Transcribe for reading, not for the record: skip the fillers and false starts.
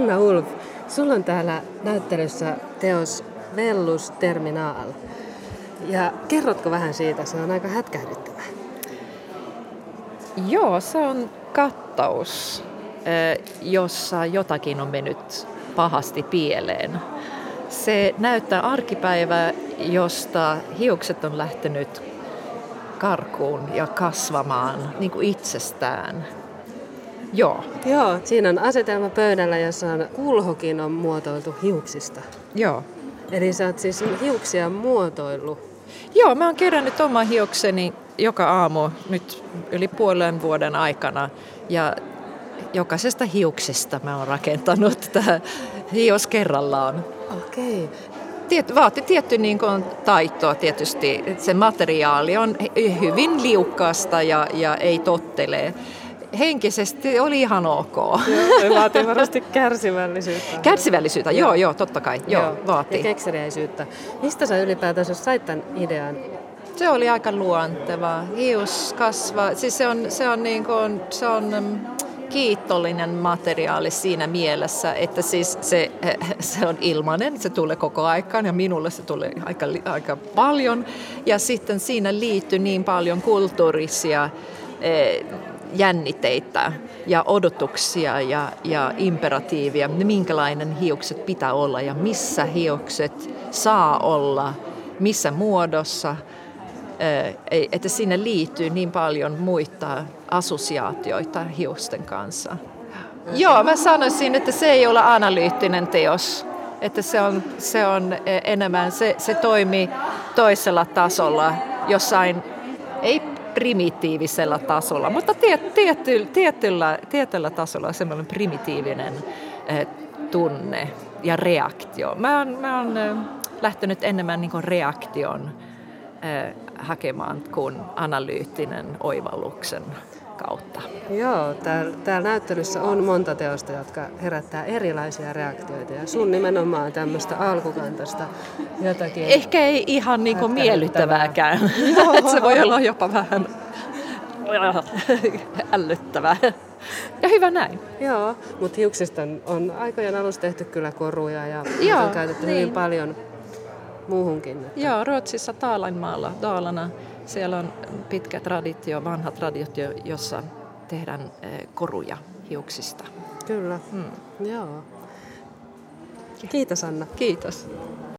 Anna Ulf, sulla on täällä näyttelyssä teos Vellus Terminal. Ja kerrotko vähän siitä? Se on aika hätkähdyttävä. Joo, se on kattaus, jossa jotakin on mennyt pahasti pieleen. Se näyttää arkipäivää, josta hiukset on lähtenyt karkuun ja kasvamaan niin kuin itsestään. Joo. Joo, siinä on asetelma pöydällä, jossa on kulhokin on muotoiltu hiuksista. Joo. Eli sä oot siis hiuksia muotoillut. Joo, mä oon kerännyt oman hiukseni joka aamu nyt yli puolen vuoden aikana. Ja jokaisesta hiuksesta mä oon rakentanut tämä hios kerrallaan. Okei. Vaati tietty niin kuin taitoa tietysti. Se materiaali on hyvin liukkaasta ja ei tottele. Henkisesti oli ihan ok. Joo, vaatii varmasti kärsivällisyyttä. Kärsivällisyyttä, joo, totta kai. Joo, vaatii. Ja kekseliäisyyttä. Mistä sä ylipäätänsä sait tämän idean? Se oli aika luonteva. Hius kasvaa. Siis se on kiitollinen materiaali siinä mielessä, että siis se on ilmainen, se tulee koko aikaan ja minulle se tulee aika paljon. Ja sitten siinä liittyy niin paljon kulttuurisia jännitteitä ja odotuksia ja imperatiivia, minkälainen hiukset pitää olla ja missä hiukset saa olla, missä muodossa. Että siinä liittyy niin paljon muita assosiaatioita hiusten kanssa. Joo, mä sanoisin, että se ei ole analyyttinen teos. Että se on enemmän, se toimii toisella tasolla, jossain, ei primitiivisellä tasolla, mutta tietyllä tasolla semmoinen primitiivinen tunne ja reaktio. Mä oon lähtenyt enemmän niin kuin reaktion hakemaan kuin analyyttinen oivalluksen kautta. Joo, täällä näyttelyssä on monta teosta, jotka herättää erilaisia reaktioita ja sun nimenomaan tämmöistä alkukantaista jotakin. Ehkä ei ihan niin kuin miellyttävääkään. Se voi olla jopa vähän ällöttävää. Ja hyvä näin. Joo, mutta hiuksista on aikojen alussa tehty kyllä koruja ja on käytetty hyvin paljon muuhunkin. Että. Joo, Ruotsissa Taalanmaalla, Dalarna, siellä on pitkä traditio, vanha traditio, jossa tehdään koruja hiuksista. Kyllä, joo. Kiitos Anna. Kiitos.